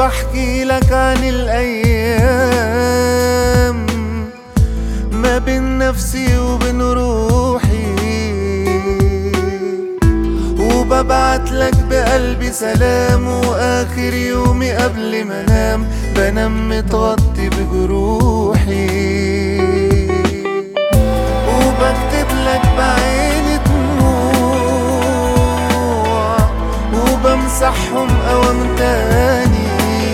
وبحكي لك عن الأيام ما بين نفسي وبين روحي، وببعت لك بقلبي سلام، وآخر يومي قبل ما انام بنام متغطي بجروحي، وبكتب لك بعيني دموع وبمسحهم أوام تاني،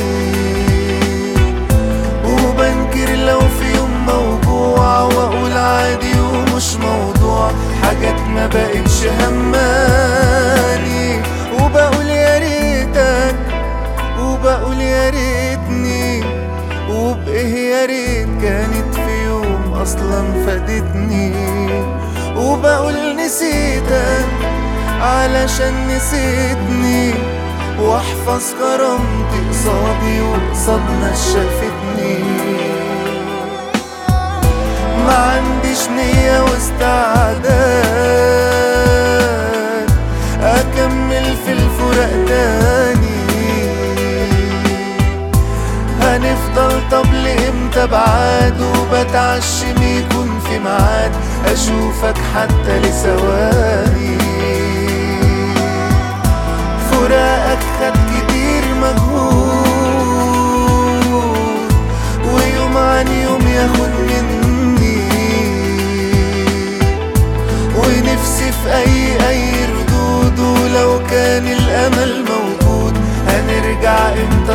وبنكر لو في يوم موجوع وأقول عادي ومش موضوع، حاجات ما بقتش هماني، وبقول يا ريتك وبقول يا ريتني، وبإيه يا ريت كانت في يوم أصلا فادتني، وبقول نسيتك علشان نسيتني، واحفظ كرامتي قصادي وقصاد ناس شافتني. ما عنديش نية واستعداد أكمل في الفراق تاني، هنفضل طب لإمتى بعاد، وبتعشم يكون في ميعاد أشوفك حتى لثواني. فراقك خد كتير مجهود ويوم عن يوم ياخد مني، ونفسي في أي ردود، ولو كان الأمل موجود هنرجع امتى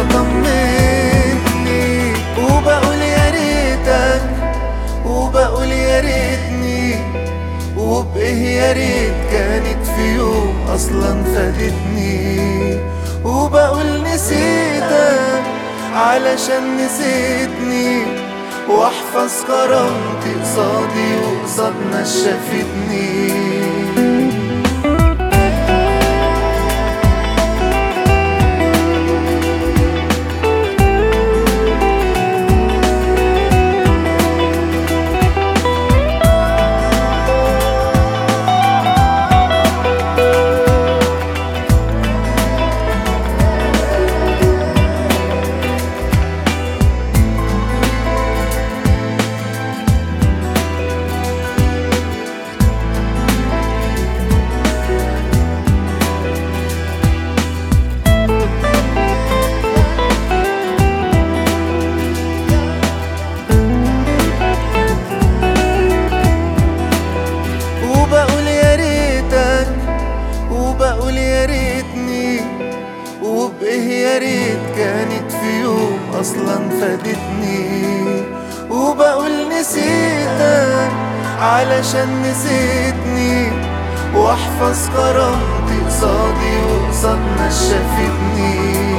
طمني، وبقول يا ريتك وبقول يا ريتني، وبإيه يا ريت كانت في يوم أصلا فادتني، وبقول نسيتك علشان نسيتني، واحفظ كرامتي قصادي وقصاد ناس شافتني. وبقول يا ريتني، وبإيه يا ريت كانت في يوم أصلا فادتني، وبقول نسيتك علشان نسيتني، واحفظ كرامتي قصادي وقصاد ناس شافتني.